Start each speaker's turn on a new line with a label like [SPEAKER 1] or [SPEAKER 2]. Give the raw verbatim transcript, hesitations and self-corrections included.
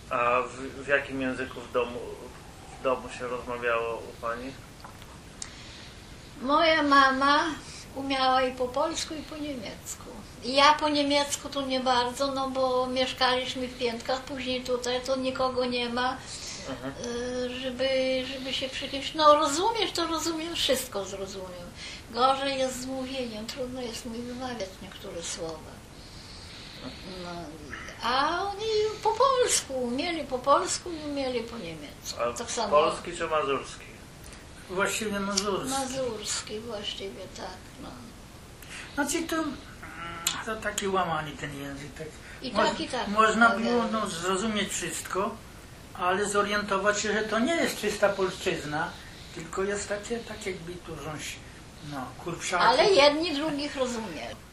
[SPEAKER 1] A w, w jakim języku w domu, w domu się rozmawiało u pani?
[SPEAKER 2] Moja mama umiała i po polsku, i po niemiecku. Ja po niemiecku to nie bardzo, no bo mieszkaliśmy w Piętkach, później tutaj to nikogo nie ma, mhm. żeby, żeby się przy kimś... No rozumiesz, to rozumiem, wszystko zrozumiem. Gorzej jest z mówieniem, trudno jest mi wymawiać niektóre słowa. No, a oni po polsku umieli po polsku i umieli po niemiecku.
[SPEAKER 1] A
[SPEAKER 2] tak samo.
[SPEAKER 1] Polski czy mazurski?
[SPEAKER 3] Właściwie mazurski.
[SPEAKER 2] Mazurski, właściwie tak. No.
[SPEAKER 3] Znaczy to, to taki łamany ten język. Tak.
[SPEAKER 2] I
[SPEAKER 3] Mo
[SPEAKER 2] tak, i tak.
[SPEAKER 3] Można było no, zrozumieć wszystko, ale zorientować się, że to nie jest czysta polszczyzna, tylko jest takie, tak jakby tu rządź, no, kurczaki.
[SPEAKER 2] Ale jedni drugich rozumieją.